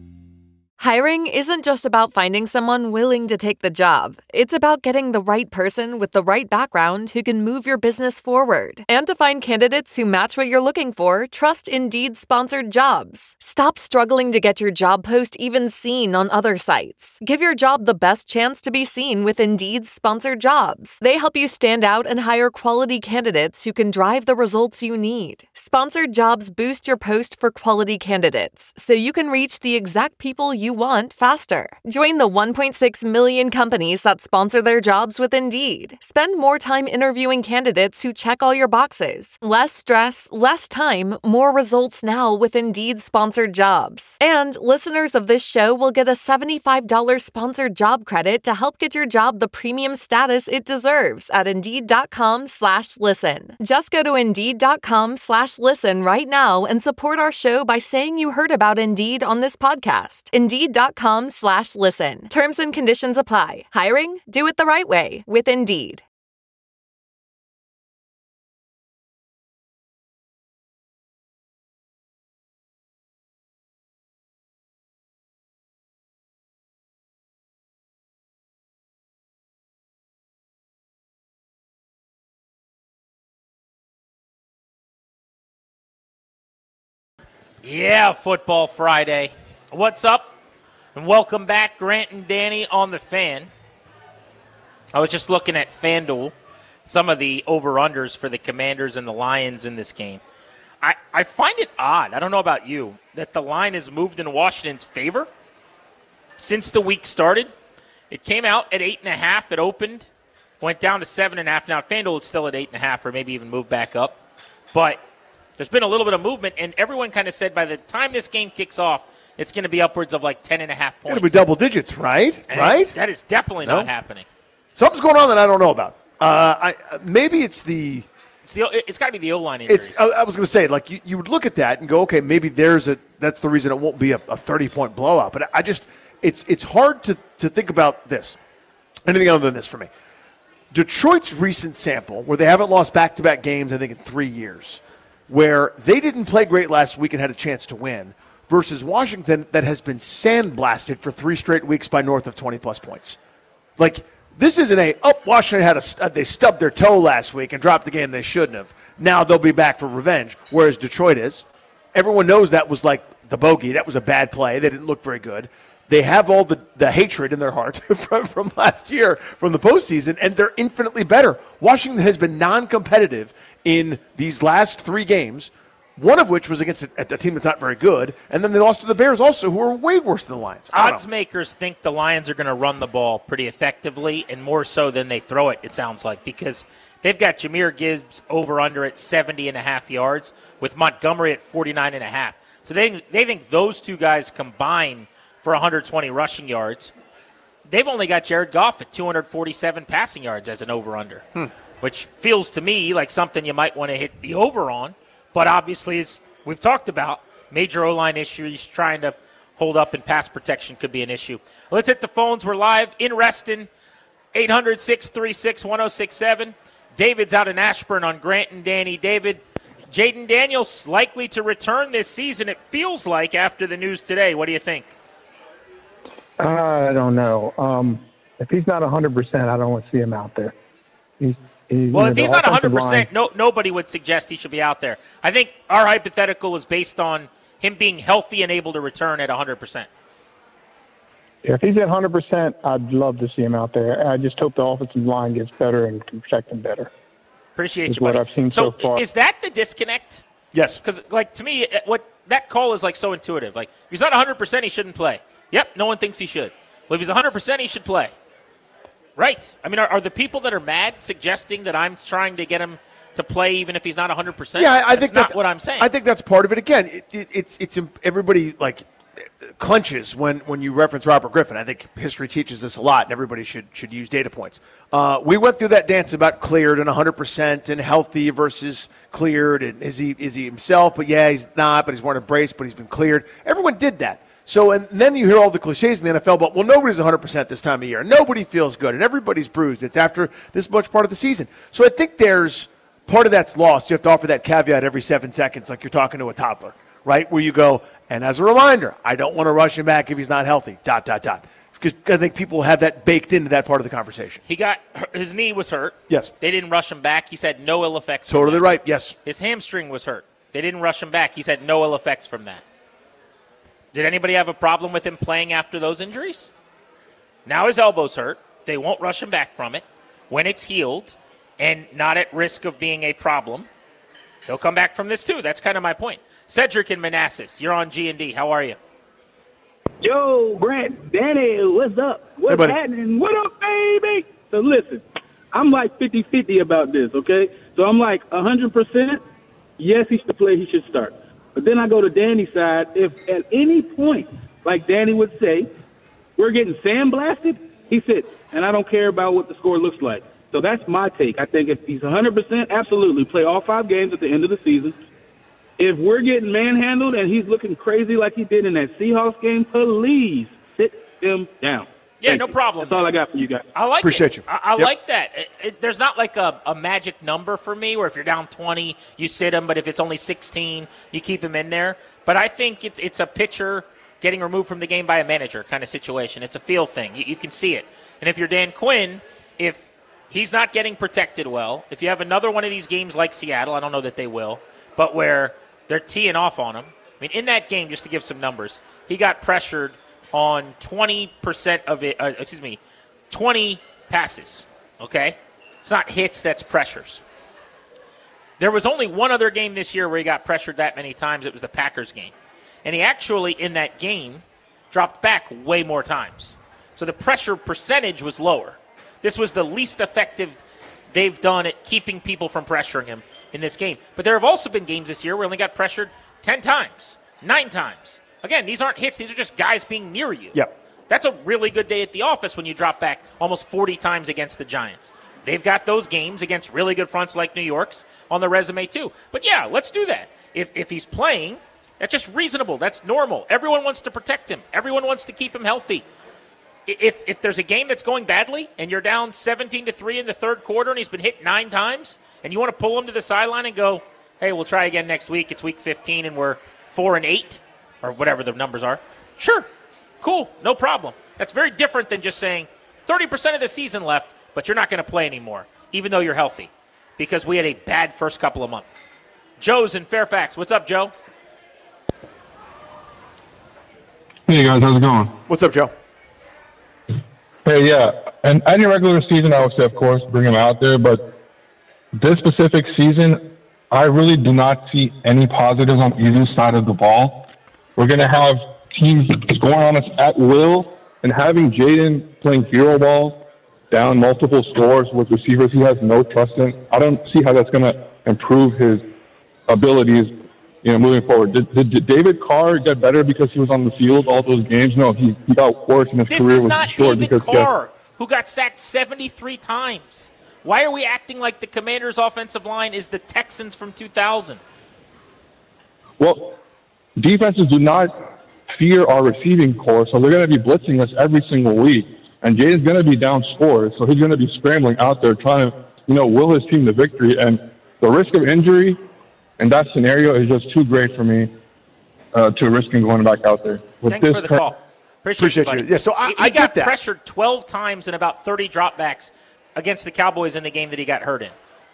Speaker 13: Hiring isn't just about finding someone willing to take the job. It's about getting the right person with the right background who can move your business forward. And to find candidates who match what you're looking for, trust Indeed-sponsored jobs. Stop struggling to get your job post even seen on other sites. Give your job the best chance to be seen with Indeed-sponsored jobs. They help you stand out and hire quality candidates who can drive the results you need. Sponsored jobs boost your post for quality candidates, so you can reach the exact people you want faster. Join the 1.6 million companies that sponsor their jobs with Indeed. Spend more time interviewing candidates who check all your boxes. Less stress, less time, more results now with Indeed-sponsored jobs. And listeners of this show will get a $75 sponsored job credit to help get your job the premium status it deserves at Indeed.com/listen. Just go to Indeed.com/listen right now and support our show by saying you heard about Indeed on this podcast. Indeed.com/listen. Terms and conditions apply. Hiring? Do it the right way with Indeed.
Speaker 5: Yeah, Football Friday. What's up? And welcome back, Grant and Danny on the Fan. I was just looking at FanDuel, some of the over-unders for the Commanders and the Lions in this game. I find it odd, I don't know about you, that the line has moved in Washington's favor since the week started. It came out at 8.5. It opened, went down to 7.5. Now, FanDuel is still at 8.5 or maybe even moved back up. But there's been a little bit of movement, and everyone kind of said by the time this game kicks off, it's going to be upwards of like 10.5 points.
Speaker 6: It'll be double digits, right?
Speaker 5: And
Speaker 6: right?
Speaker 5: That is definitely not happening.
Speaker 6: Something's going on that I don't know about. Maybe it's the...
Speaker 5: It's got to be the O-line injuries.
Speaker 6: I was going to say, like, you would look at that and go, okay, maybe that's the reason it won't be a 30-point blowout. But it's hard to think about this, anything other than this for me. Detroit's recent sample, where they haven't lost back-to-back games, I think, in 3 years, where they didn't play great last week and had a chance to win, versus Washington that has been sandblasted for 3 straight weeks by north of 20-plus points. Like, this isn't Washington they stubbed their toe last week and dropped the game they shouldn't have. Now they'll be back for revenge, whereas Detroit is. Everyone knows that was like the bogey. That was a bad play. They didn't look very good. They have all the hatred in their heart from last year, from the postseason, and they're infinitely better. Washington has been non-competitive in these last 3 games, one of which was against a team that's not very good, and then they lost to the Bears also, who are way worse than the Lions.
Speaker 5: Odds makers think the Lions are going to run the ball pretty effectively, and more so than they throw it sounds like, because they've got Jahmyr Gibbs over-under at 70.5 yards, with Montgomery at 49.5. So they think those two guys combine for 120 rushing yards. They've only got Jared Goff at 247 passing yards as an over-under, which feels to me like something you might want to hit the over on. But obviously, as we've talked about, major O-line issues, trying to hold up in pass protection could be an issue. Let's hit the phones. We're live in Reston, 800-636-1067. David's out in Ashburn on Grant and Danny. David, Jayden Daniels likely to return this season, it feels like, after the news today. What do you think?
Speaker 16: I don't know. If he's not 100%, I don't want to see him out there.
Speaker 5: If he's not 100%, nobody would suggest he should be out there. I think our hypothetical is based on him being healthy and able to return at 100%.
Speaker 16: If he's at 100%, I'd love to see him out there. I just hope the offensive line gets better and can protect him better.
Speaker 5: Appreciate you,
Speaker 16: what
Speaker 5: buddy.
Speaker 16: I've seen so far.
Speaker 5: Is that the disconnect?
Speaker 6: Yes.
Speaker 5: Because, to me, what that call is, so intuitive. If he's not 100%, he shouldn't play. Yep, no one thinks he should. Well, if he's 100%, he should play. Right. I mean, are the people that are mad suggesting that I'm trying to get him to play even if he's not 100%?
Speaker 6: Yeah, I think
Speaker 5: that's not what I'm saying.
Speaker 6: I think that's part of it. Again, it's everybody clenches when you reference Robert Griffin. I think history teaches this a lot, and everybody should use data points. We went through that dance about cleared and 100% and healthy versus cleared, and is he himself? But yeah, he's not. But he's wearing a brace, but he's been cleared. Everyone did that. So, and then you hear all the cliches in the NFL about, well, nobody's 100% this time of year. Nobody feels good, and everybody's bruised. It's after this much part of the season. So I think there's part of that's lost. You have to offer that caveat every 7 seconds like you're talking to a toddler, right, where you go, and as a reminder, I don't want to rush him back if he's not healthy, ... Because I think people have that baked into that part of the conversation.
Speaker 5: His knee was hurt.
Speaker 6: Yes.
Speaker 5: They didn't rush him back. He said no ill effects.
Speaker 6: Totally right, yes.
Speaker 5: His hamstring was hurt. They didn't rush him back. He said no ill effects from that. Did anybody have a problem with him playing after those injuries? Now his elbow's hurt. They won't rush him back from it. When it's healed and not at risk of being a problem, he'll come back from this too. That's kind of my point. Cedric in Manassas, you're on G&D. How are you?
Speaker 17: Yo, Grant, Danny, what's up? What's happening? What up, baby? So listen, I'm like 50-50 about this, okay? So I'm like 100%, yes, he should play, he should start. But then I go to Danny's side. If at any point, like Danny would say, we're getting sandblasted, he sits. And I don't care about what the score looks like. So that's my take. I think if he's 100%, absolutely, play all 5 games at the end of the season. If we're getting manhandled and he's looking crazy like he did in that Seahawks game, please sit him down.
Speaker 5: Yeah, no problem.
Speaker 17: That's all I got for you guys.
Speaker 5: I like
Speaker 6: Appreciate
Speaker 5: it.
Speaker 6: you.
Speaker 5: I like that. There's not like a magic number for me where if you're down 20, you sit him, but if it's only 16, you keep him in there. But I think it's a pitcher getting removed from the game by a manager kind of situation. It's a feel thing. You can see it. And if you're Dan Quinn, if he's not getting protected well, if you have another one of these games like Seattle, I don't know that they will, but where they're teeing off on him. I mean, in that game, just to give some numbers, he got pressured on 20% of it, 20 passes, okay? It's not hits, that's pressures. There was only one other game this year where he got pressured that many times. It was the Packers game. And he actually, in that game, dropped back way more times. So the pressure percentage was lower. This was the least effective they've done at keeping people from pressuring him in this game. But there have also been games this year where he only got pressured 10 times, 9 times. Again, these aren't hits. These are just guys being near you.
Speaker 6: Yep.
Speaker 5: That's a really good day at the office when you drop back almost 40 times against the Giants. They've got those games against really good fronts like New York's on the resume too. But, yeah, let's do that. If he's playing, that's just reasonable. That's normal. Everyone wants to protect him. Everyone wants to keep him healthy. If there's a game that's going badly and you're down 17-3 in the third quarter and he's been hit 9 times and you want to pull him to the sideline and go, hey, we'll try again next week. It's week 15 and we're 4-8 or whatever the numbers are. Sure. Cool. No problem. That's very different than just saying 30% of the season left, but you're not going to play anymore, even though you're healthy, because we had a bad first couple of months. Joe's in Fairfax. What's up, Joe?
Speaker 18: Hey, guys. How's it going?
Speaker 6: What's up, Joe?
Speaker 18: Hey, yeah. And any regular season, I would say, of course, bring him out there. But this specific season, I really do not see any positives on either side of the ball. We're going to have teams going on us at will, and having Jayden playing hero ball down multiple scores with receivers he has no trust in, I don't see how that's going to improve his abilities, moving forward. Did David Carr get better because he was on the field all those games? No, he got worse in his career.
Speaker 5: This is not David Carr, who got sacked 73 times. Why are we acting like the Commanders' offensive line is the Texans from 2000?
Speaker 18: Well, defenses do not fear our receiving core, so they're going to be blitzing us every single week. And Jaden's going to be down scores, so he's going to be scrambling out there trying to, will his team to victory. And the risk of injury in that scenario is just too great for me to risk him going back out there.
Speaker 5: Thanks for the call. Appreciate you.
Speaker 6: Yeah, so I
Speaker 5: got
Speaker 6: that.
Speaker 5: pressured 12 times and about 30 dropbacks against the Cowboys in the game that he got hurt in.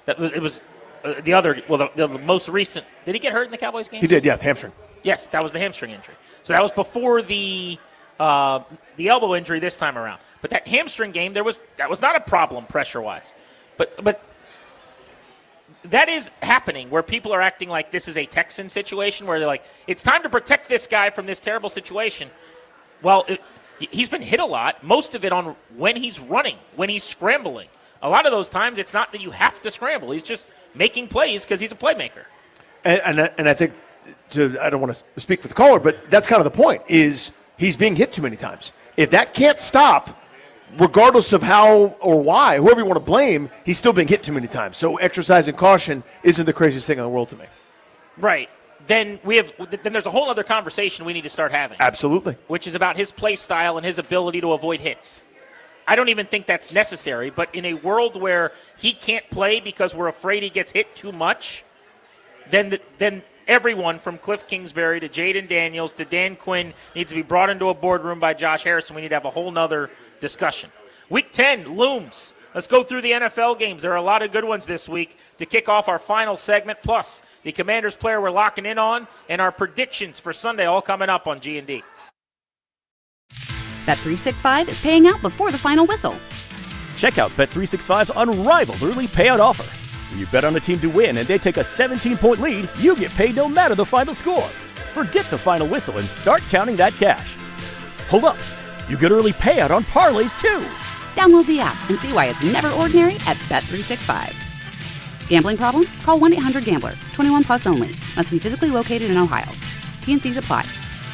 Speaker 5: The most recent. Did he get hurt in the Cowboys game?
Speaker 6: He did, yeah, hamstring.
Speaker 5: Yes, that was the hamstring injury. So that was before the elbow injury this time around. But that hamstring game, that was not a problem pressure-wise. But that is happening where people are acting like this is a Texan situation where they're like, it's time to protect this guy from this terrible situation. Well, he's been hit a lot, most of it on when he's running, when he's scrambling. A lot of those times it's not that you have to scramble. He's just making plays because he's a playmaker.
Speaker 6: And I think, I don't want to speak for the caller, but that's kind of the point, is he's being hit too many times. If that can't stop, regardless of how or why, whoever you want to blame, he's still being hit too many times. So exercising caution isn't the craziest thing in the world to me.
Speaker 5: Right. Then there's a whole other conversation we need to start having.
Speaker 6: Absolutely.
Speaker 5: Which is about his play style and his ability to avoid hits. I don't even think that's necessary, but in a world where he can't play because we're afraid he gets hit too much, then everyone from Cliff Kingsbury to Jaden Daniels to Dan Quinn needs to be brought into a boardroom by Josh Harrison. We need to have a whole nother discussion. Week 10 looms. Let's go through the NFL games. There are a lot of good ones this week to kick off our final segment, plus the Commanders player we're locking in on and our predictions for Sunday all coming up on G&D.
Speaker 1: Bet365 is paying out before the final whistle.
Speaker 2: Check out Bet365's unrivaled early payout offer. When you bet on a team to win and they take a 17-point lead, you get paid no matter the final score. Forget the final whistle and start counting that cash. Hold up. You get early payout on parlays, too.
Speaker 1: Download the app and see why it's never ordinary at Bet365. Gambling problem? Call 1-800-GAMBLER. 21 plus only. Must be physically located in Ohio. T&Cs apply.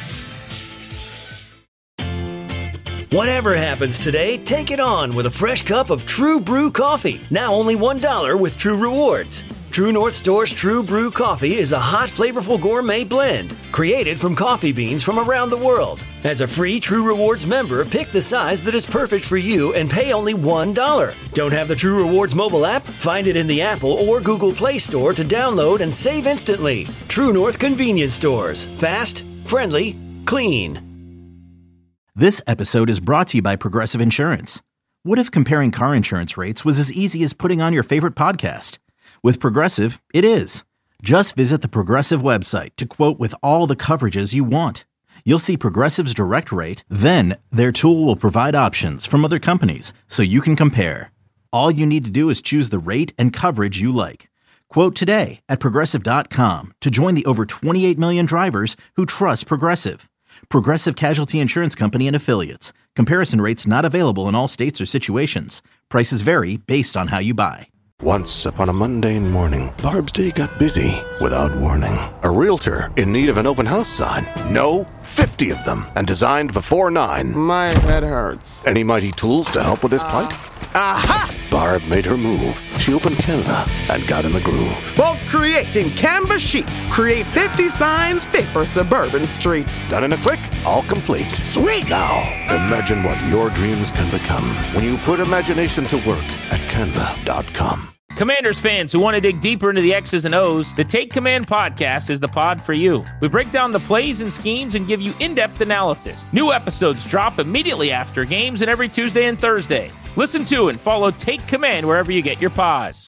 Speaker 3: Whatever happens today, take it on with a fresh cup of True Brew coffee. Now only $1 with True Rewards. True North Store's True Brew coffee is a hot, flavorful gourmet blend created from coffee beans from around the world. As a free True Rewards member, pick the size that is perfect for you and pay only $1. Don't have the True Rewards mobile app? Find it in the Apple or Google Play Store to download and save instantly. True North Convenience Stores. Fast, friendly, clean.
Speaker 4: This episode is brought to you by Progressive Insurance. What if comparing car insurance rates was as easy as putting on your favorite podcast? With Progressive, it is. Just visit the Progressive website to quote with all the coverages you want. You'll see Progressive's direct rate, then their tool will provide options from other companies so you can compare. All you need to do is choose the rate and coverage you like. Quote today at Progressive.com to join the over 28 million drivers who trust Progressive. Progressive Casualty Insurance Company and Affiliates. Comparison rates not available in all states or situations. Prices vary based on how you buy.
Speaker 19: Once upon a mundane morning, Barb's day got busy without warning. A realtor in need of an open house sign. No, 50 of them, and designed before 9.
Speaker 20: My head hurts.
Speaker 19: Any mighty tools to help with his plight?
Speaker 20: Aha!
Speaker 19: Barb made her move. She opened Canva and got in the groove.
Speaker 20: Bulk creating Canva sheets. Create 50 signs fit for suburban streets.
Speaker 19: Done in a click, all complete.
Speaker 20: Sweet!
Speaker 19: Now, imagine what your dreams can become when you put imagination to work at Canva.com.
Speaker 5: Commanders fans who want to dig deeper into the X's and O's, the Take Command podcast is the pod for you. We break down the plays and schemes and give you in-depth analysis. New episodes drop immediately after games and every Tuesday and Thursday. Listen to and follow Take Command wherever you get your pods.